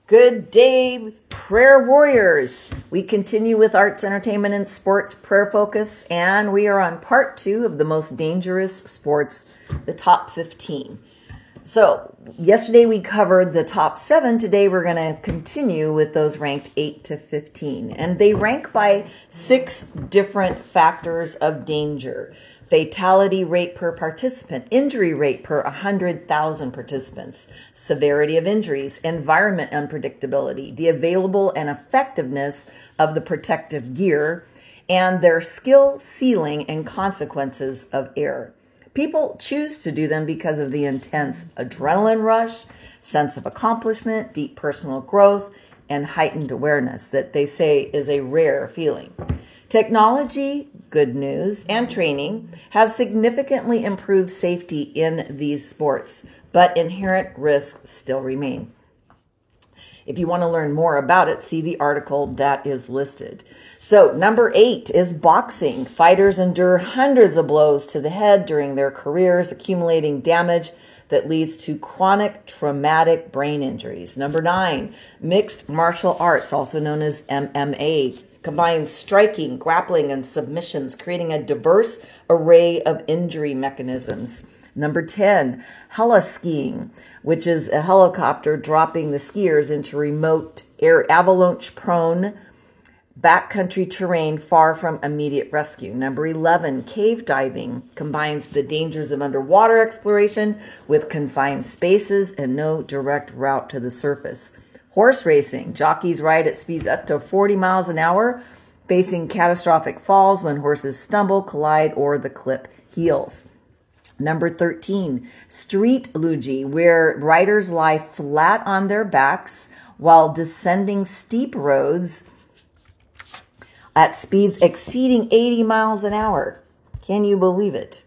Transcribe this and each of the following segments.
Good day, prayer warriors. We continue with arts, entertainment, and sports prayer focus, and we are on part 2 of the most dangerous sports, the top 15. So yesterday we covered the top 7. Today we're going to continue with those ranked 8 to 15. And they rank by 6 different factors of danger. Fatality rate per participant, injury rate per 100,000 participants, severity of injuries, environment unpredictability, the available and effectiveness of the protective gear, and their skill ceiling and consequences of error. People choose to do them because of the intense adrenaline rush, sense of accomplishment, deep personal growth, and heightened awareness that they say is a rare feeling. Technology, good news, and training have significantly improved safety in these sports, but inherent risks still remain. If you want to learn more about it, see the article that is listed. So, number 8 is boxing. Fighters endure hundreds of blows to the head during their careers, accumulating damage that leads to chronic traumatic brain injuries. Number 9, mixed martial arts, also known as MMA, combines striking, grappling, and submissions, creating a diverse array of injury mechanisms. Number 10, heli-skiing, which is a helicopter dropping the skiers into remote, avalanche-prone, backcountry terrain far from immediate rescue. Number 11, cave diving, combines the dangers of underwater exploration with confined spaces and no direct route to the surface. Horse racing, jockeys ride at speeds up to 40 miles an hour, facing catastrophic falls when horses stumble, collide, or the clip heels. Number 13, street luge, where riders lie flat on their backs while descending steep roads at speeds exceeding 80 miles an hour. Can you believe it?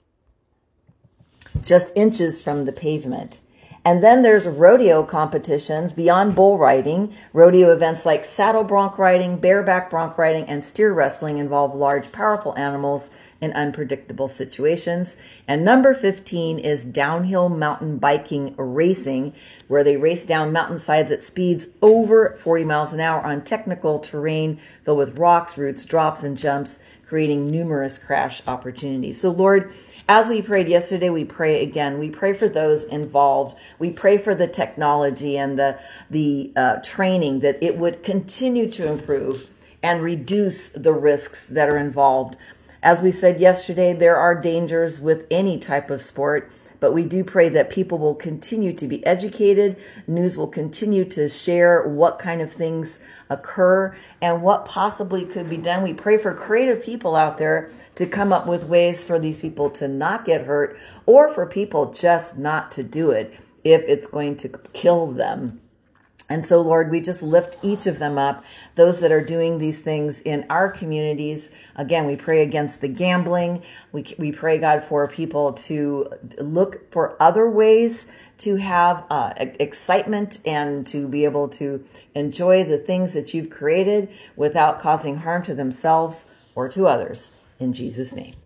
Just inches from the pavement. And then there's rodeo competitions beyond bull riding. Rodeo events like saddle bronc riding, bareback bronc riding, and steer wrestling involve large, powerful animals in unpredictable situations. And number 15 is downhill mountain biking racing, where they race down mountainsides at speeds over 40 miles an hour on technical terrain filled with rocks, roots, drops, and jumps, creating numerous crash opportunities. So Lord, as we prayed yesterday, we pray again. We pray for those involved. We pray for the technology and the training, that it would continue to improve and reduce the risks that are involved. As we said yesterday, there are dangers with any type of sport, but we do pray that people will continue to be educated. News will continue to share what kind of things occur and what possibly could be done. We pray for creative people out there to come up with ways for these people to not get hurt, or for people just not to do it if it's going to kill them. And so, Lord, we just lift each of them up, those that are doing these things in our communities. Again, we pray against the gambling. We pray, God, for people to look for other ways to have excitement and to be able to enjoy the things that you've created without causing harm to themselves or to others. In Jesus' name.